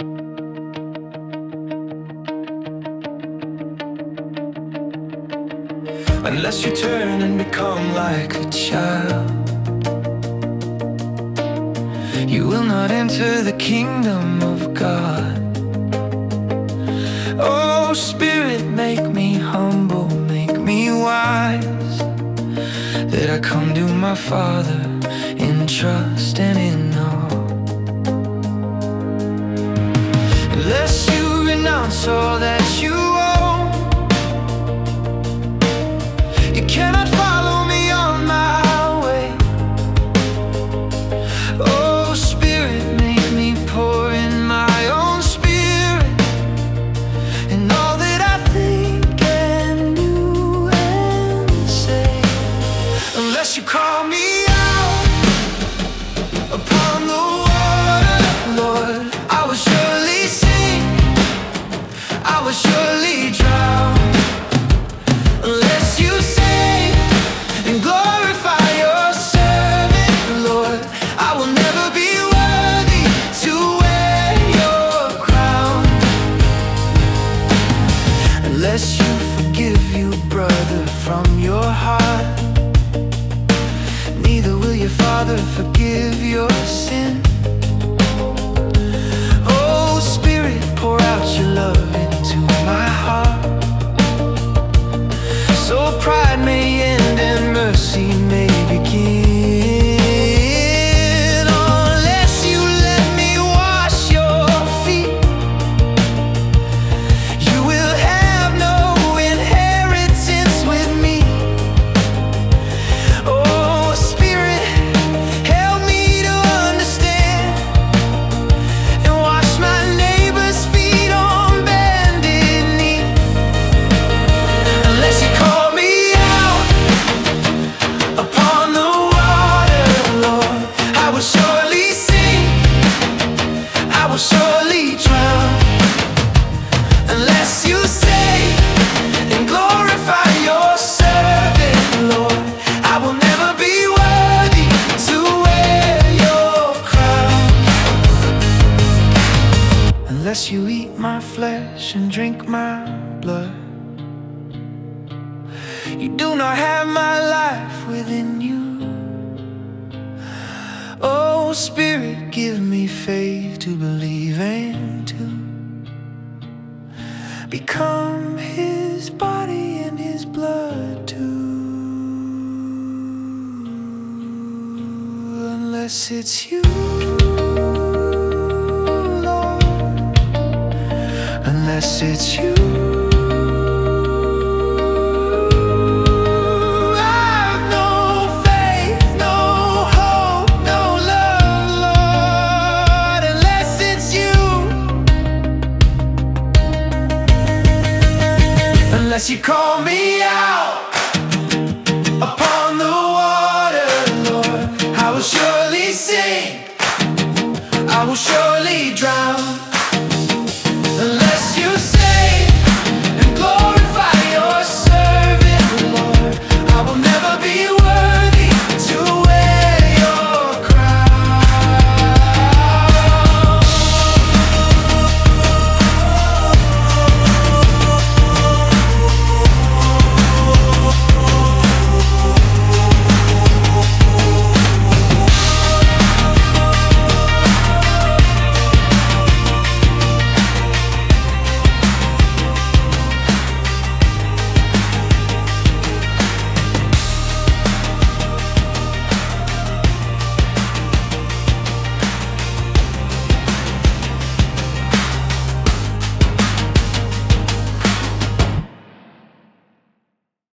Unless you turn and become like a child, you will not enter the kingdom of God. Oh Spirit, make me humble, make me wise, that I come to my Father in trust and in awe. Unless you renounce all that you own, you cannot follow me on my way. Oh Spirit, make me pour in my own spirit, and all that I think and do and say. Unless you call me out upon the water, Lord, I will surely sink, I will surely drown. Unless you save and glorify your servant, Lord, I will never be worthy to wear your crown. Unless you forgive your brother from your heart, neither will your Father forgive your sin. Oh Spirit, pour out your love into my heart, so pride may end and mercy may begin. Unless you let me wash your feet, you will have no inheritance with me. Oh Spirit, help me to understand and wash my neighbor's feet on bended knee. Unless you call me out upon the water, Lord, I will surely sink, I will surely drown. Unless you save and glorify your servant, Lord, I will never be worthy to wear your crown. Unless you eat my flesh and drink my blood, you do not have my life within you. Oh Spirit, give me faith to believe and to become His body and His blood too. Unless it's you, Lord, unless it's you, I've no faith, no hope, no love, Lord, unless it's you. Unless you call me out upon the water, Lord, I will surely sink, I will surely drown.